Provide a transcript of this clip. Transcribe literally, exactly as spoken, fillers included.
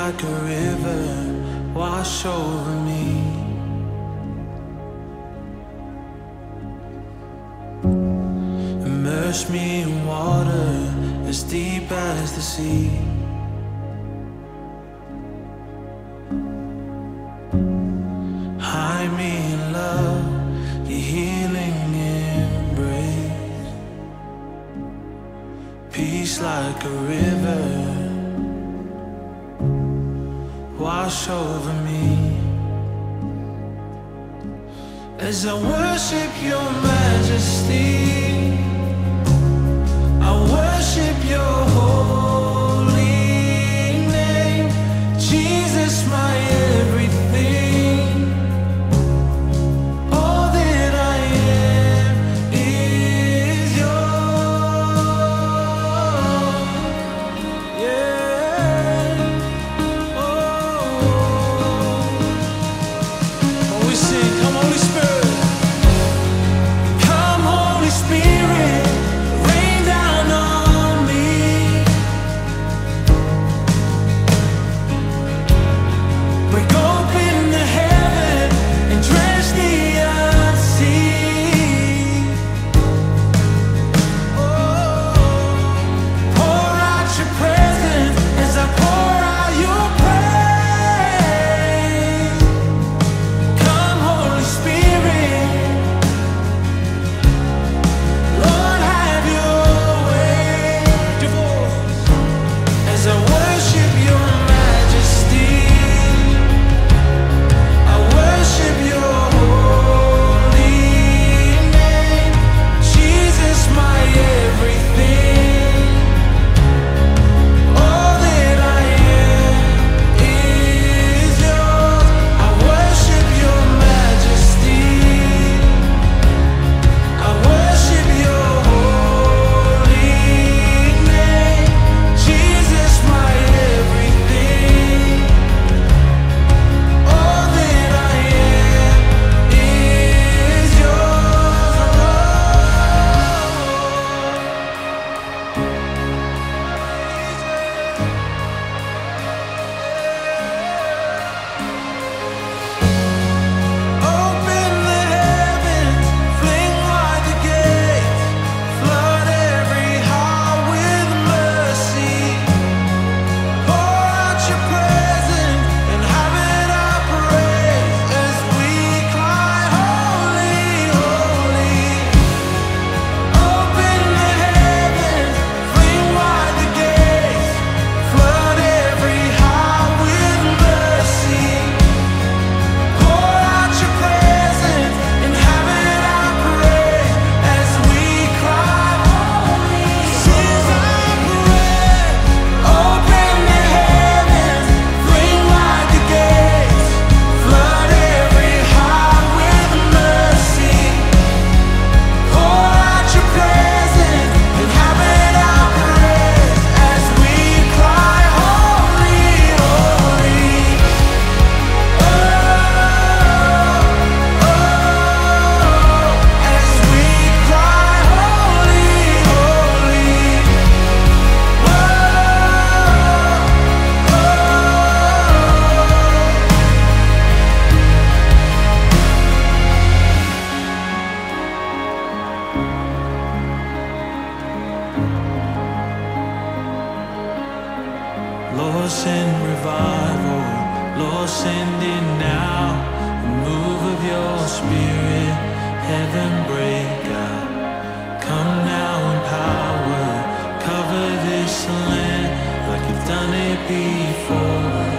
like a river, wash over me. Immerse me in water as deep as the sea. Hide me in love, your healing embrace. Peace like a river, wash over me. As I worship your majesty, I worship your holy name. Jesus, my everything. All that I am is yours. Yeah. Oh. We sing, come Holy Spirit. Come Holy Spirit, rain down on me. Break open the heaven and drench the unseen. Oh, pour out your presence as I pour out your praise. Come Holy Spirit, Lord, have your way. As I worship your majesty, I worship your holy name. Jesus, my everything. All that I am is yours. I worship your majesty. I worship your holy name. Jesus, my everything. All that I am is yours. Open the heavens, fling wide the gates, flood every heart with mercy. Pour out your presence and inhabit our praise as we cry, holy, holy. Open the heavens, fling wide the gates, flood every heart with mercy. Pour out your presence and inhabit our praise as we cry, holy. This is our prayer. Open the heavens, fling wide the gates, flood every heart with mercy. Pour out your presence and inhabit our praise as we cry, holy, holy. Oh, oh, as we cry, holy, holy. Oh, Lord, send revival. Lord, send it now. A move of your spirit, heaven break out. Come now in power, cover this land like you've done it before.